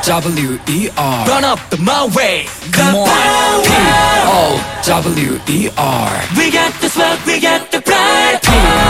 P-O-W-E-R Run up my way. Come on, P-O-W-E-R We got the swag, we got the pride.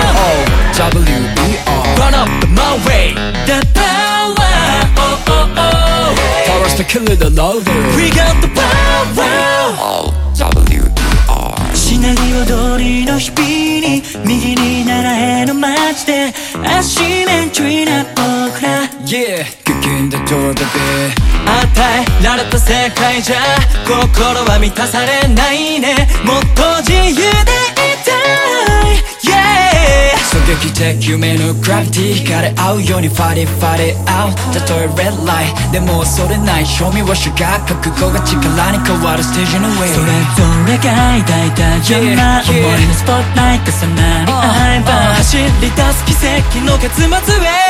P-O-W-E-R Run up my way. The power. Oh oh oh. Powers to kill it louder We got the power. P-O-W-E-R シナリオ通りの日々に右に習えの街でアシメントリーな僕ら Yeah, kick in the door baby 与えられた世界じゃ心は満たされないねもっと自由でいたい Yeah 狙撃的夢のグラビティ惹かれ合うようにファリファリアウトたとえ Red Light でも恐れない賞味は主が覚悟が力に変わるステージの上それぞれが抱いた山思いのスポットライト重なり合えば走り出す奇跡の結末へ Come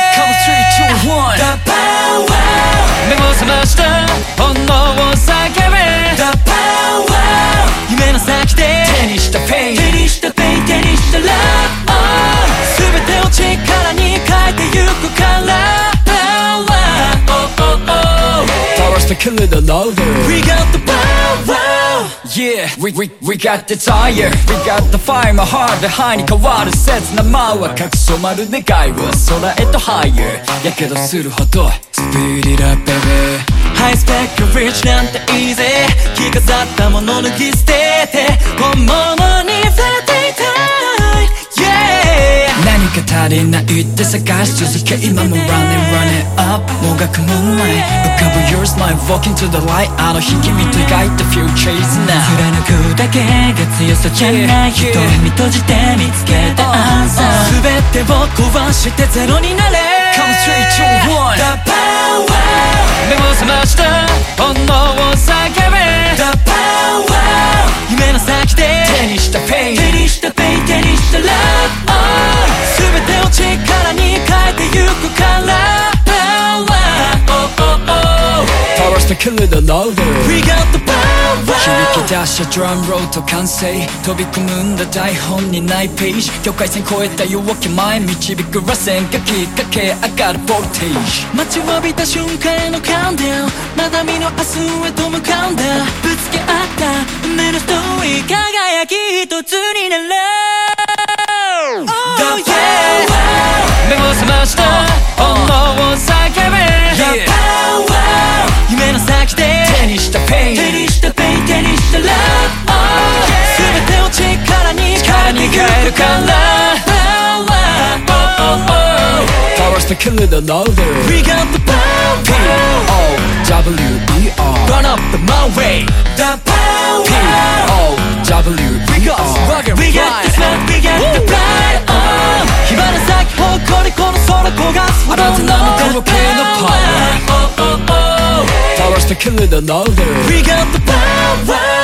3, 2, 1 The power 目を覚ました炎を叫べ The power 夢の先で手にしたペイン手にしたペイン手にした Love 全てを力に変えてゆくから Power Oh oh oh Powers to kill it louder We got the power Yeah, we got the desire We got the fire, my heart behind に変わる切な間は隠そうまる願いを空へと higher やけどするほど Speed it up baby ハイスペックリッチなんて easy 着飾ったもの脱ぎ捨てて本物に触れていたい Yeah 何か足りないって探し続け今も running up もがくもない浮かぶ your smile walking to the light あの日君と描いた future is now 貫くだけが強さじゃない瞳閉じて見つけたアンサー全てを壊してゼロになれ Come 3, 2, 1 The power 目を覚ました炎を叫べ The power 夢の先で手にしたペイン手にしたペイン手にした Love 全てを力に変えてゆくから Power Oh oh oh Powers to kill it louder We got the power 響き出したドラムロート完成飛び込むんだ台本にないページ境界線越えた夜明け前導く螺旋がきっかけ上がるボルテージ待ちわびた瞬間へのカウントダウンまだ見ぬ明日へと向かうんだぶつけ合った運命のストーリー輝き一つになる The power 目を覚ました炎を叫べ The power 夢の先で手にしたペイン手にしたペイン手にした Love 全てを力に変えるから Power Oh oh oh Powers to kill it louder We got the power P-O-W-E-R Run up my way The power P-O-W-E-R We got the swag, we got the pride 火花咲き誇りこの空焦がすほどのあなたのこの系の power Oh oh oh Powers to kill it louder We got the power